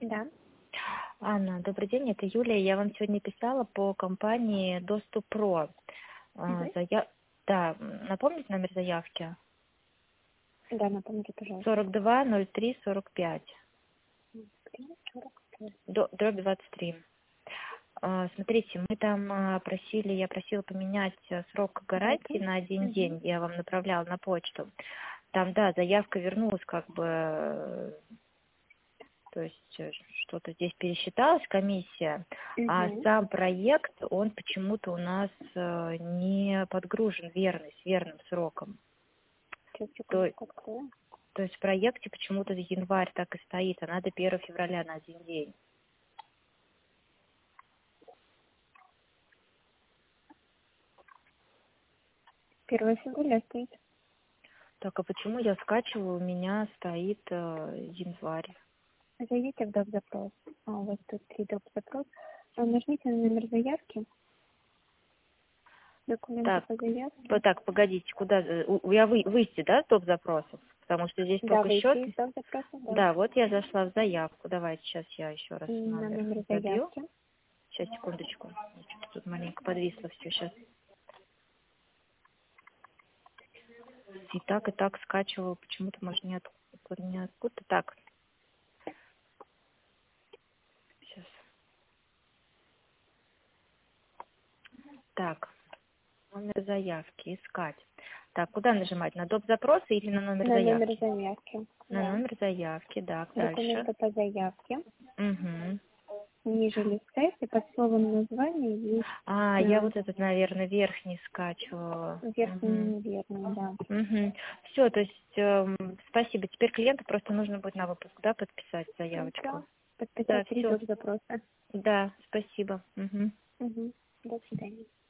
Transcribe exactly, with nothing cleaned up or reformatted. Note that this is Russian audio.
Да. Анна, добрый день, это Юлия. Я вам сегодня писала по компании Доступ Про. А, Мгм. зая- Да, напомните номер заявки? Да, напомните, пожалуйста. сорок два ноль три сорок пять, три сорок пять. до- дробь двадцать три. А, Смотрите, мы там а, просили, я просила поменять а, срок гарантии Дату? на один Угу. день. Я вам направляла на почту. Там, да, заявка вернулась как бы, э, то есть э, что-то здесь пересчиталась комиссия, а Угу. сам проект, он почему-то у нас э, не подгружен верный, с верным сроком. Сейчас, То, секундочку открою. то есть в проекте почему-то январь так и стоит, а надо первого февраля на один день. первое февраля стоит. Так, а почему я скачиваю, у меня стоит э, январь? Зайдите в доп. Запрос. А, у вас тут три доп. Запрос. А, Нажмите на номер заявки. Документы Так, по заявке. вот так, погодите, куда, э, у- я вы, выйти, да, топ запросов? Потому что здесь Да, только выйти счет. из доп. Запроса, да. Да, вот я зашла в заявку. Давайте сейчас я еще раз И на номер номер забью. заявки. Сейчас, секундочку. Что-то тут маленько подвисло все сейчас. И так, и так скачивала. Почему-то, может, не откуда, не откуда. Так, сейчас. Так, номер заявки, искать. Так, куда нажимать? На доп. Запросы или на номер На номер заявки? заявки. На Да. номер заявки, так, дальше. Документы по заявке. Угу. Ниже листайте. Под словом название есть А, я э, вот этот, наверное, верхний скачивала. верхний Угу. неверный, да. Угу. Все, то есть, эм, спасибо. Теперь клиенту просто нужно будет на выпуск, да, подписать заявочку. Все. Подписать Да, три все. доп. Запроса. Да, спасибо. Угу. Угу. До свидания.